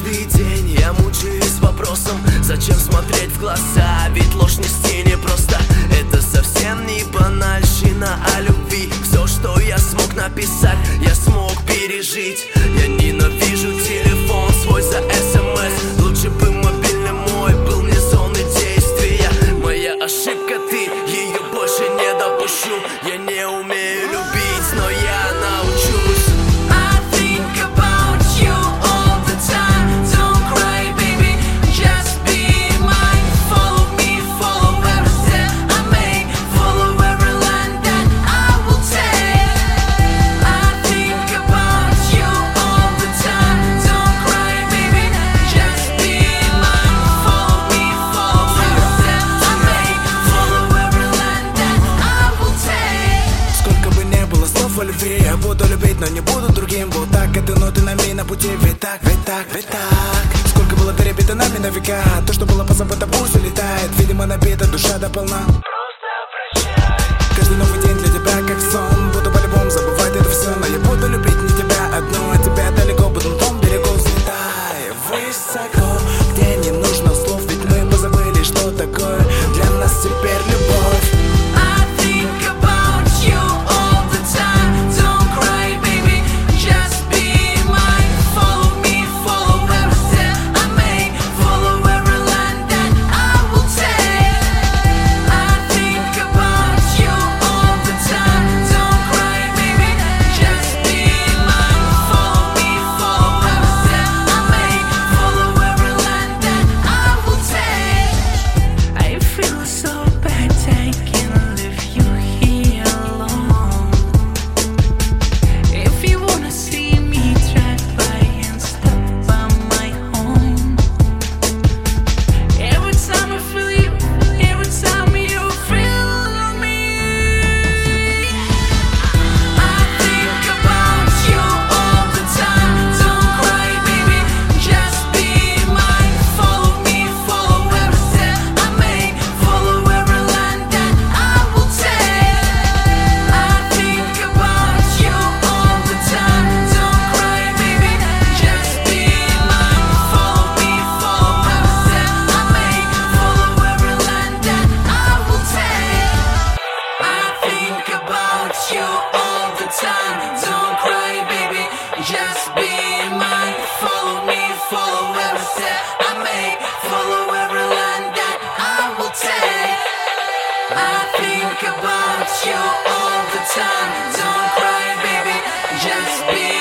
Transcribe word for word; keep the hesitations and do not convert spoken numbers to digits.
Каждый день я мучаюсь вопросом, зачем смотреть в глаза, ведь ложь не стене просто. Это совсем не банальщина о любви. Все, что я смог написать, я смог пережить. Я ненавижу телефон свой за смс. Лучше бы мобильный мой был вне зоны действия. Моя ошибка, ты ее больше не допущу. Я не умею любить, но я научусь. Я буду любить, но не буду другим. Вот так это ноты нами на пути. Ведь так, ведь так, ведь так. Сколько было перебито нами на века. То, что было позабыто, пусть улетает. Видимо, набита душа до полна. Просто прощай. Каждый новый день для тебя как сон. Буду по-любому забывать это все. Но я буду любить не тебя одну, а тебя далеко. Буду на том берегу, взлетай высоко, где не нужно слов. Ведь мы позабыли, что такое для нас теперь любовь. You all the time, don't cry, baby, just be mine. Follow me, follow every step I make, follow every line that I will take. I think about you all the time, don't cry, baby, just be